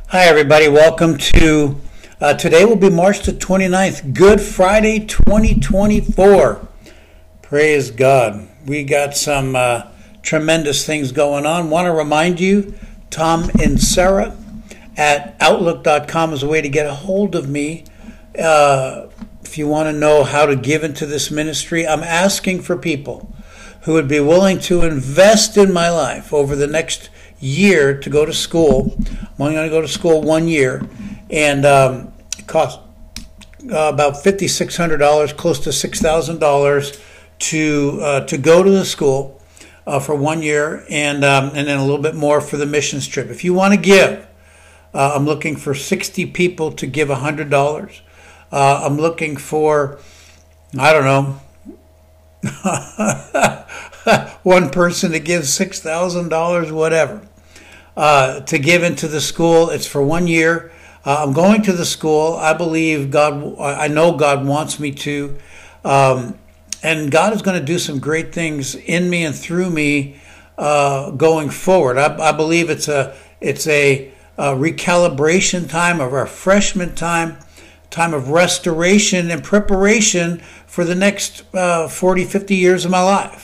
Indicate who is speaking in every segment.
Speaker 1: Hi, everybody. Welcome to today will be March the 29th, Good Friday 2024. Praise God. We got some tremendous things going on. Want to remind you, Tom and Sarah at Outlook.com is a way to get a hold of me. If you want to know how to give into this ministry, I'm asking for people who would be willing to invest in my life over the next year to go to school. I'm only going to go to school 1 year, and it costs about $5,600, close to $6,000 to go to the school for 1 year, and then a little bit more for the missions trip. If you want to give, I'm looking for 60 people to give $100. I'm looking for, I don't know, one person to give $6,000, whatever, to give into the school. It's for 1 year. I'm going to the school. I believe God, I know God wants me to, and God is going to do some great things in me and through me going forward. I believe it's a recalibration time, a refreshment time of restoration and preparation for the next 40, 50 years of my life.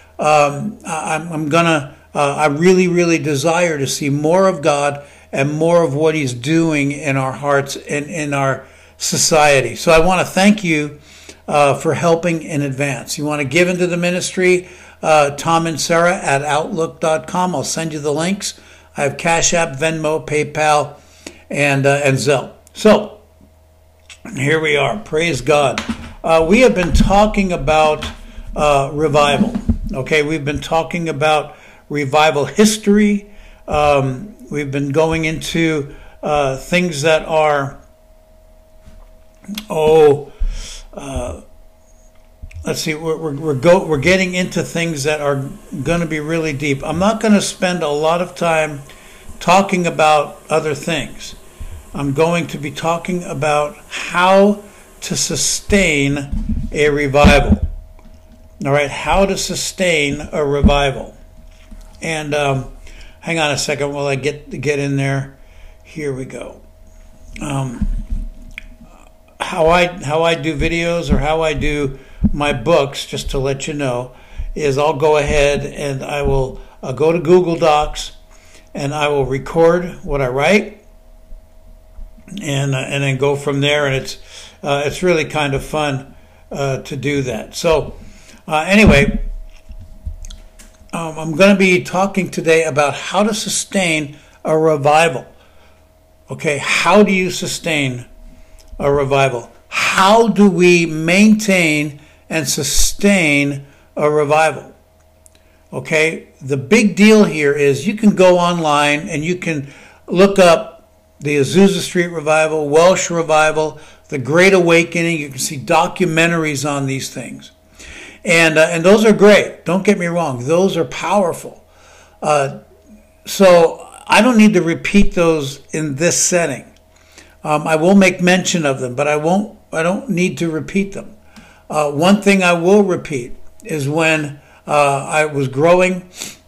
Speaker 1: I really desire to see more of God and more of what He's doing in our hearts and in our society. So I want to thank you for helping in advance. You want to give into the ministry, Tom and Sarah at Outlook.com. I'll send you the links. I have Cash App, Venmo, PayPal, and Zelle. So here we are. Praise God. We have been talking about revival. Okay, we've been talking about revival history. We've been going into things that are, let's see, we're getting into things that are going to be really deep. I'm not going to spend a lot of time talking about other things. I'm going to be talking about how to sustain a revival. All right, how to sustain a revival. And hang on a second while I get in there. Here we go. How I do videos, or how I do my books, just to let you know, is I'll go ahead and I will go to Google Docs and I will record what I write, and then go from there. And it's really kind of fun to do that. So anyway, I'm going to be talking today about how to sustain a revival. Okay, how do you sustain a revival? How do we maintain and sustain a revival? Okay, the big deal here is you can go online and you can look up the Azusa Street Revival, Welsh Revival, the Great Awakening. You can see documentaries on these things. And those are great. Don't get me wrong. Those are powerful. So I don't need to repeat those in this setting. I will make mention of them, but I don't need to repeat them. One thing I will repeat is when I was growing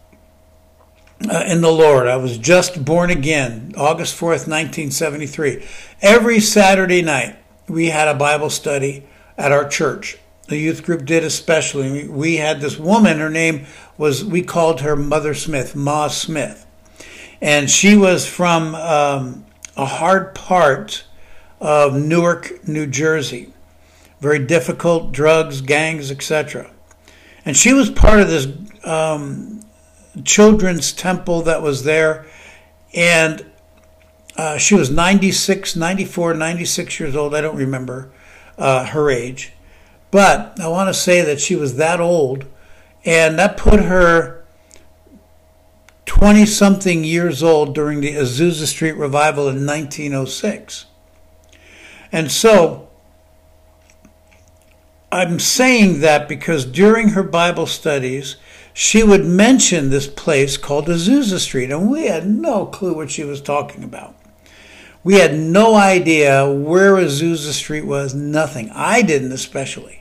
Speaker 1: in the Lord. I was just born again, August 4th, 1973. Every Saturday night, we had a Bible study at our church. The youth group did especially. We had this woman, her name was, we called her Mother Smith, Ma Smith. And she was from a hard part of Newark, New Jersey. Very difficult, drugs, gangs, etc. And she was part of this children's temple that was there. And she was 96 years old. I don't remember her age. But I want to say that she was that old, and that put her 20-something years old during the Azusa Street Revival in 1906. And so I'm saying that because during her Bible studies, she would mention this place called Azusa Street, and we had no clue what she was talking about. We had no idea where Azusa Street was, nothing. I didn't especially.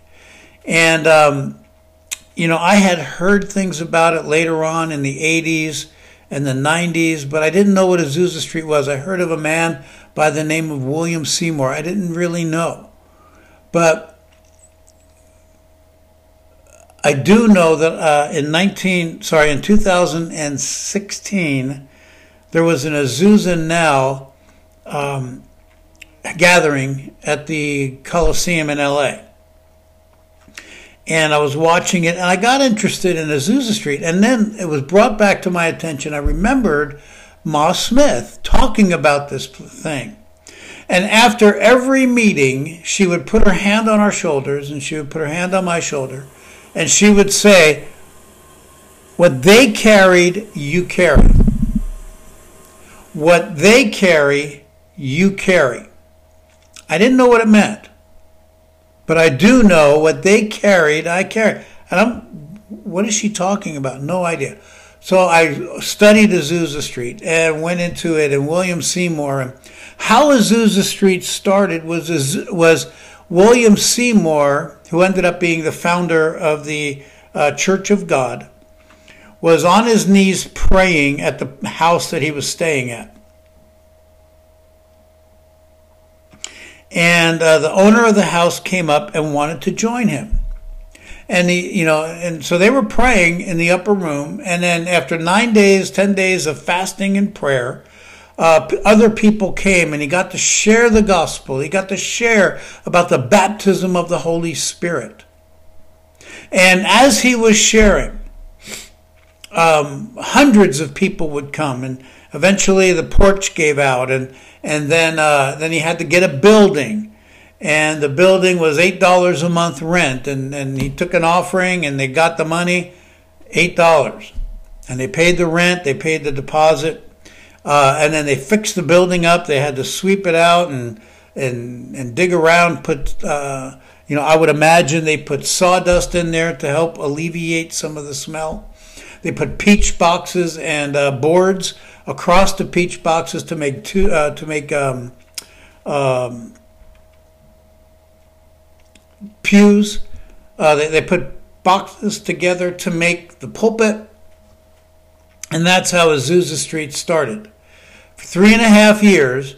Speaker 1: And, I had heard things about it later on in the 80s in the 90s, but I didn't know what Azusa Street was. I heard of a man by the name of William Seymour. I didn't really know. But I do know that in 2016, there was an Azusa Now gathering at the Coliseum in LA. And I was watching it, and I got interested in Azusa Street. And then it was brought back to my attention. I remembered Ma Smith talking about this thing. And after every meeting, she would put her hand on our shoulders, and she would put her hand on my shoulder, and she would say, what they carried, you carry. What they carry, you carry. I didn't know what it meant. But I do know what they carried, I carry. And what is she talking about? No idea. So I studied Azusa Street and went into it, and William Seymour. And how Azusa Street started was William Seymour, who ended up being the founder of the Church of God, was on his knees praying at the house that he was staying at. And the owner of the house came up and wanted to join him. And and so they were praying in the upper room. And then after 9 days, 10 days of fasting and prayer, other people came, and he got to share the gospel. He got to share about the baptism of the Holy Spirit. And as he was sharing, hundreds of people would come, and eventually the porch gave out, and then he had to get a building, and the building was $8 a month rent, and he took an offering, and they got the money, $8, and they paid the rent, they paid the deposit, and then they fixed the building up. They had to sweep it out and dig around, put I would imagine they put sawdust in there to help alleviate some of the smell. They put peach boxes and boards across the peach boxes to make pews. They put boxes together to make the pulpit, and that's how Azusa Street started. For 3.5 years,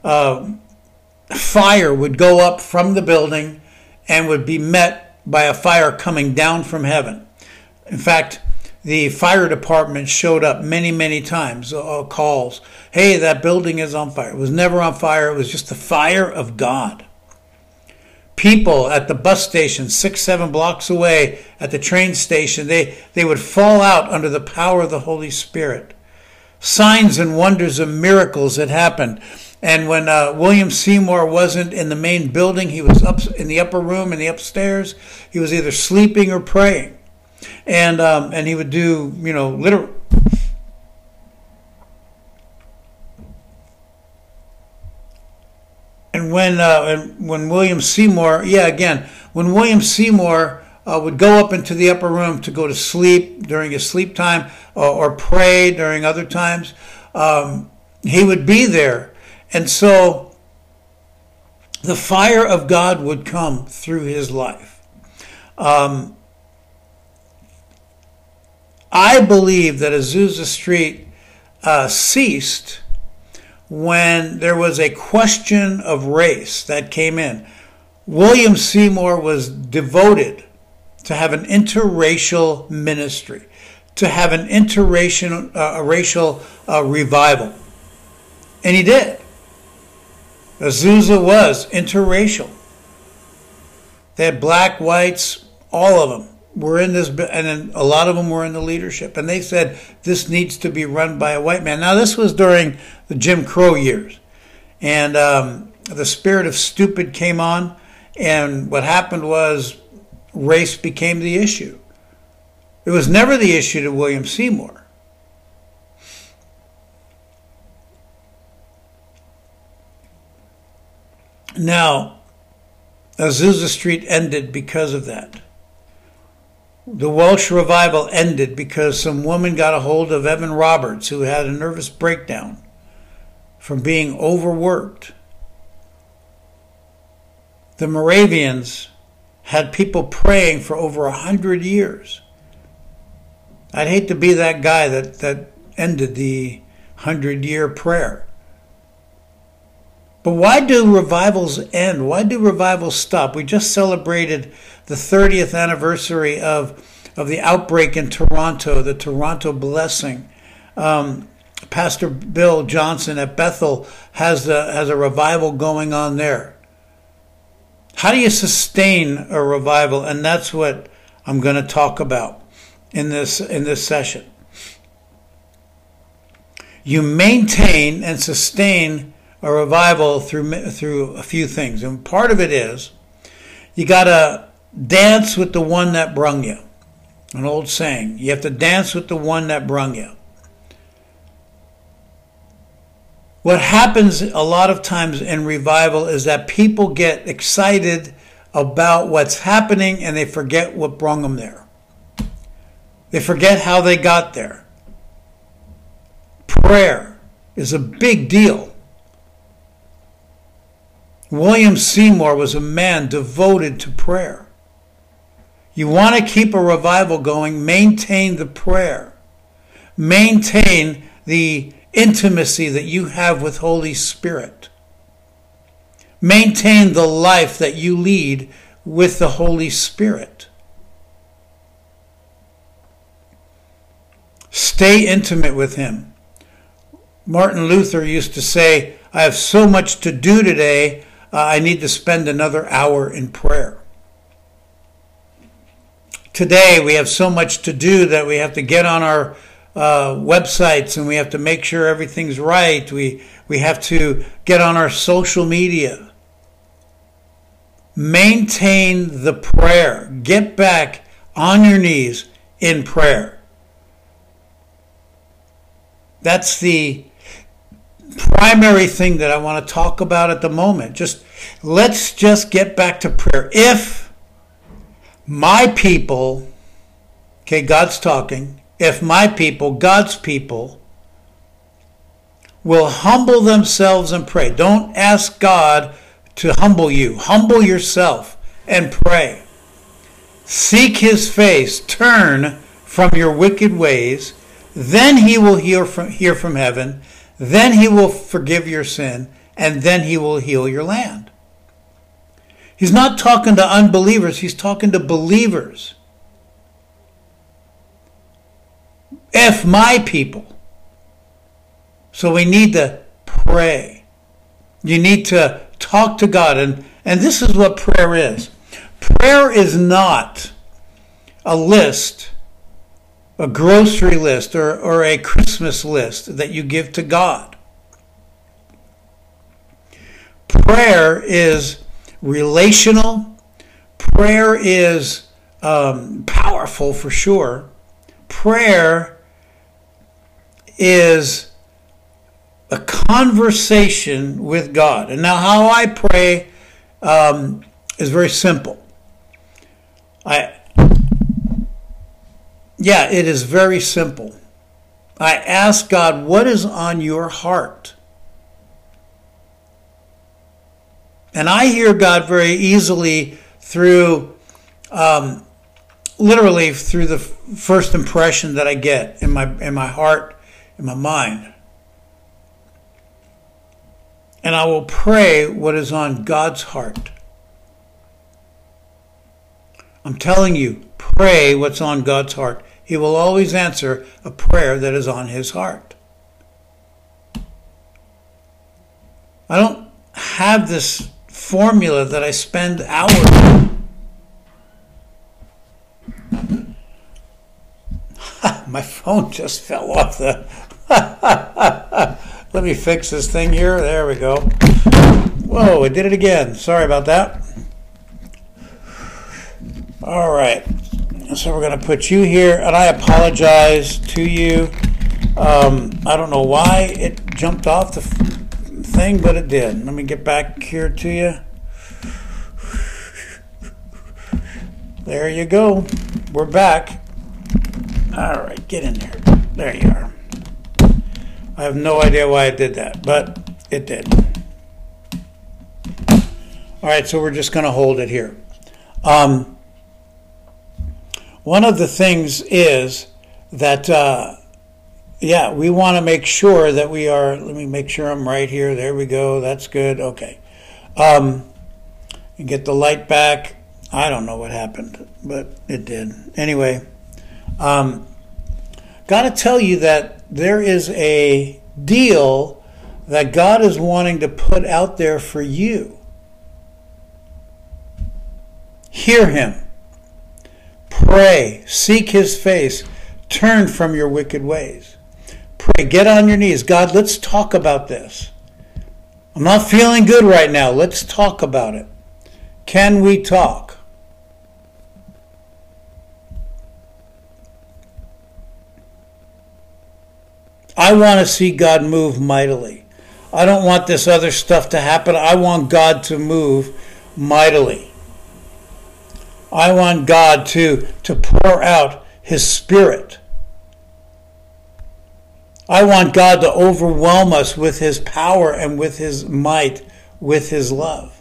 Speaker 1: fire would go up from the building and would be met by a fire coming down from heaven. In fact, the fire department showed up many, many times, calls. Hey, that building is on fire. It was never on fire. It was just the fire of God. People at the bus station, 6-7 blocks away, at the train station, they would fall out under the power of the Holy Spirit. Signs and wonders and miracles had happened. And when William Seymour wasn't in the main building, he was up in the upper room, in the upstairs. He was either sleeping or praying. And he would do, literal. And when William Seymour, when William Seymour would go up into the upper room to go to sleep during his sleep time or pray during other times, he would be there. And so the fire of God would come through his life. I believe that Azusa Street ceased when there was a question of race that came in. William Seymour was devoted to have an interracial ministry, to have an racial revival. And he did. Azusa was interracial. They had black, whites, all of them were in this, and then a lot of them were in the leadership. And they said, this needs to be run by a white man. Now, this was during the Jim Crow years. And the spirit of stupid came on. And what happened was race became the issue. It was never the issue to William Seymour. Now, Azusa Street ended because of that. The Welsh revival ended because some woman got a hold of Evan Roberts, who had a nervous breakdown from being overworked. The Moravians had people praying for over 100 years. I'd hate to be that guy that ended the 100-year prayer. But why do revivals end? Why do revivals stop? We just celebrated the 30th anniversary of the outbreak in Toronto, the Toronto blessing. Pastor Bill Johnson at Bethel has a revival going on there. How do you sustain a revival? And that's what I'm going to talk about in this session. You maintain and sustain a revival through a few things. And part of it is you got to dance with the one that brung you. An old saying. You have to dance with the one that brung you. What happens a lot of times in revival is that people get excited about what's happening and they forget what brung them there. They forget how they got there. Prayer is a big deal. William Seymour was a man devoted to prayer. You want to keep a revival going, maintain the prayer. Maintain the intimacy that you have with Holy Spirit. Maintain the life that you lead with the Holy Spirit. Stay intimate with Him. Martin Luther used to say, I have so much to do today, I need to spend another hour in prayer. Today we have so much to do that we have to get on our websites and we have to make sure everything's right. We have to get on our social media. Maintain the prayer. Get back on your knees in prayer. That's the primary thing that I want to talk about at the moment. Let's just get back to prayer. If my people, okay, God's talking, if my people, God's people, will humble themselves and pray. Don't ask God to humble you. Humble yourself and pray. Seek His face. Turn from your wicked ways. Then He will hear from heaven. Then He will forgive your sin. And then He will heal your land. He's not talking to unbelievers. He's talking to believers. If my people. So we need to pray. You need to talk to God. And this is what prayer is. Prayer is not a list, a grocery list, or a Christmas list that you give to God. Prayer is relational. Prayer is powerful for sure. Prayer is a conversation with God. And now how I pray is very simple. It is very simple. I ask God, what is on your heart? And I hear God very easily through, literally through the first impression that I get in my heart, in my mind. And I will pray what is on God's heart. I'm telling you, pray what's on God's heart. He will always answer a prayer that is on His heart. I don't have this formula that I spend hours on. My phone just fell off the... Let me fix this thing here. There we go. Whoa, I did it again. Sorry about that. All right. So we're going to put you here, and I apologize to you. I don't know why it jumped off the thing, but it did. Let me get back here to you. There you go. We're back. All right, get in there. There you are. I have no idea why it did that, but it did. All right, so we're just going to hold it here. One of the things is that yeah, we want to make sure that we are, let me make sure I'm right here. There we go. That's good. Okay. And get the light back. I don't know what happened, but it did. Anyway, got to tell you that there is a deal that God is wanting to put out there for you. Hear him. Pray. Seek his face. Turn from your wicked ways. Pray. Get on your knees. God, let's talk about this. I'm not feeling good right now. Let's talk about it. Can we talk? I want to see God move mightily. I don't want this other stuff to happen. I want God to move mightily. I want God to pour out his Spirit. I want God to overwhelm us with his power and with his might, with his love.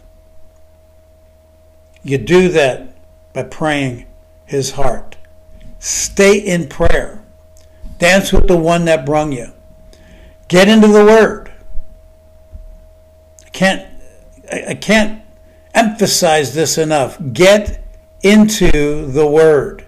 Speaker 1: You do that by praying his heart. Stay in prayer. Dance with the one that brung you. Get into the Word. I can't emphasize this enough. Get into the Word.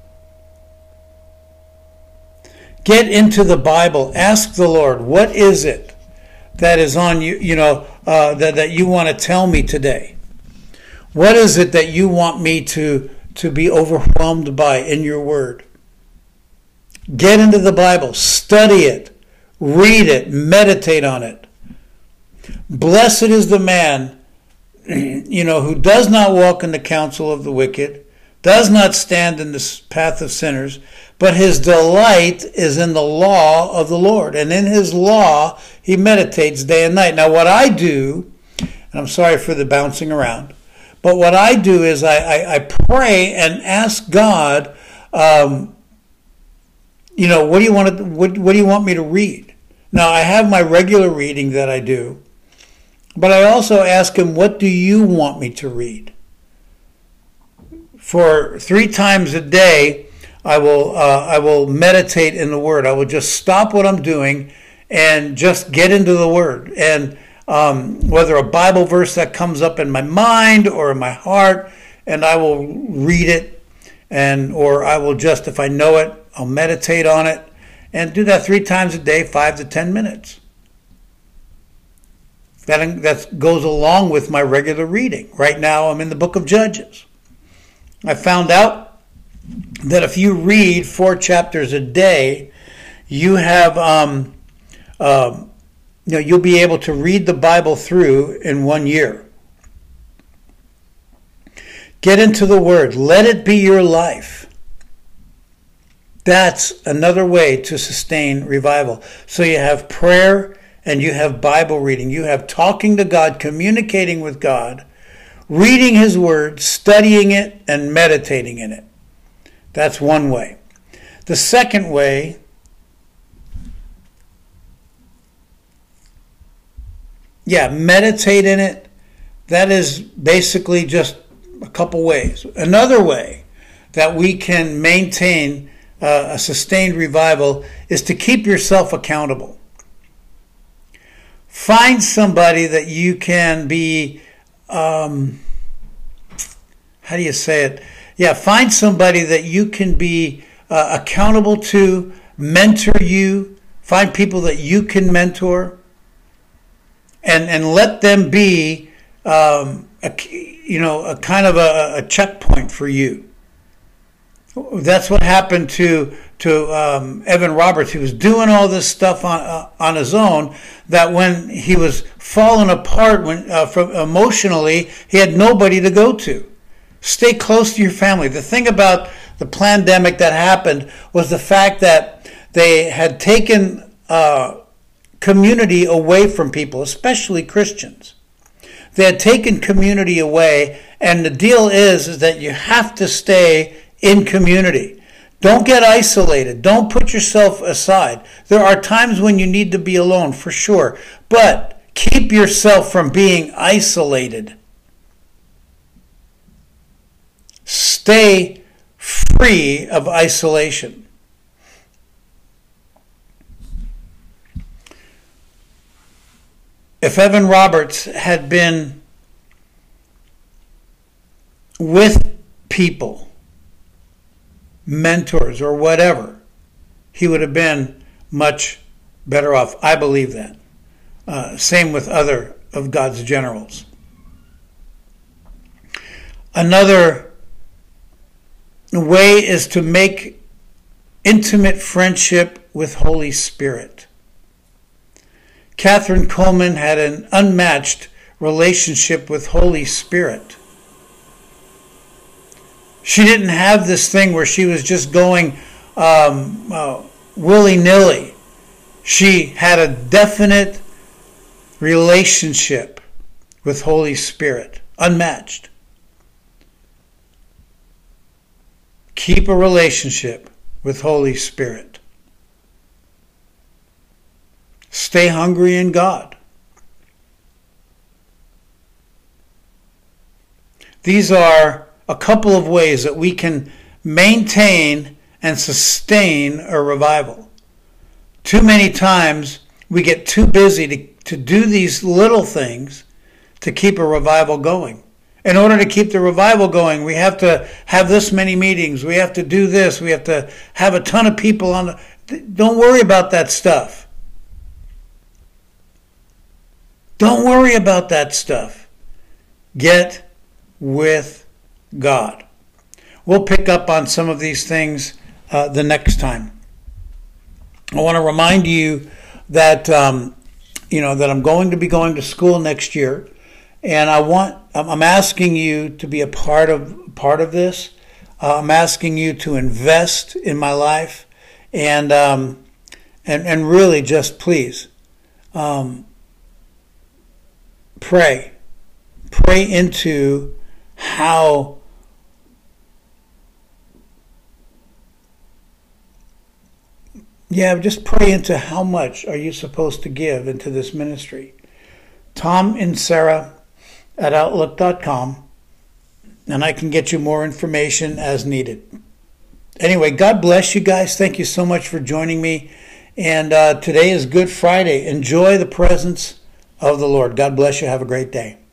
Speaker 1: Get into the Bible. Ask the Lord, what is it that is on you, that you want to tell me today? What is it that you want me to be overwhelmed by in your Word? Get into the Bible. Study it. Read it. Meditate on it. Blessed is the man, who does not walk in the counsel of the wicked, does not stand in the path of sinners, but his delight is in the law of the Lord. And in his law, he meditates day and night. Now, what I do, and I'm sorry for the bouncing around, but what I do is I pray and ask God, what do you want me to read? Now, I have my regular reading that I do, but I also ask him, what do you want me to read? For 3 times a day, I will meditate in the Word. I will just stop what I'm doing and just get into the Word. And whether a Bible verse that comes up in my mind or in my heart, and I will read it, or I will just, if I know it, I'll meditate on it, and do that 3 times a day, 5 to 10 minutes. That goes along with my regular reading. Right now, I'm in the book of Judges. I found out that if you read 4 chapters a day, you have, you'll be able to read the Bible through in 1 year. Get into the Word. Let it be your life. That's another way to sustain revival. So you have prayer and you have Bible reading. You have talking to God, communicating with God, reading his Word, studying it, and meditating in it. That's one way. The second way, meditate in it. That is basically just a couple ways. Another way that we can maintain a sustained revival is to keep yourself accountable. Find somebody that you can be, how do you say it? Yeah, find somebody that you can be accountable to, mentor you. Find people that you can mentor, and let them be, a kind of a checkpoint for you. That's what happened to Evan Roberts. He was doing all this stuff on his own, that when he was falling apart emotionally, he had nobody to go to. Stay close to your family. The thing about the pandemic that happened was the fact that they had taken community away from people, especially Christians. They had taken community away, and the deal is that you have to stay in community. Don't get isolated. Don't put yourself aside. There are times when you need to be alone, for sure, but keep yourself from being isolated. Stay free of isolation. If Evan Roberts had been with people, mentors or whatever, he would have been much better off. I believe that. Same with other of God's generals. Another way is to make intimate friendship with Holy Spirit. Catherine Coleman had an unmatched relationship with Holy Spirit. She didn't have this thing where she was just going willy-nilly. She had a definite relationship with Holy Spirit, unmatched. Keep a relationship with Holy Spirit. Stay hungry in God. These are a couple of ways that we can maintain and sustain a revival. Too many times we get too busy to do these little things to keep a revival going. In order to keep the revival going, we have to have this many meetings. We have to do this. We have to have a ton of people on the... Don't worry about that stuff. Don't worry about that stuff. Get with God. We'll pick up on some of these things the next time. I want to remind you that that I'm going to be going to school next year, and I'm asking you to be a part of this. I'm asking you to invest in my life, and really just please pray into how just pray into how much are you supposed to give into this ministry. Tom and Sarah at Outlook.com, and I can get you more information as needed. Anyway, God bless you guys. Thank you so much for joining me. And today is Good Friday. Enjoy the presence of the Lord. God bless you. Have a great day.